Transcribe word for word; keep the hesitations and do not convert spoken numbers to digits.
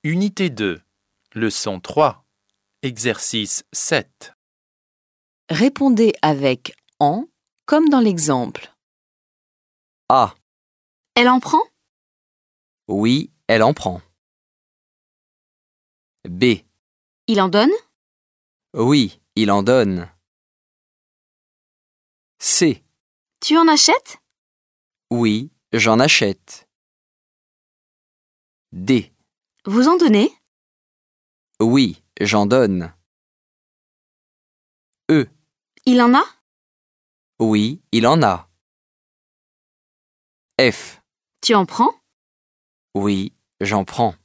Unité deux, leçon trois, exercice sept. Répondez avec « en » comme dans l'exemple. A. Elle en prend? Oui, elle en prend. B. Il en donne? Oui, il en donne. C. Tu en achètes? Oui, j'en achète. D. Vous en donnez? Oui, j'en donne. E. Il en a? Oui, il en a. F. Tu en prends? Oui, j'en prends.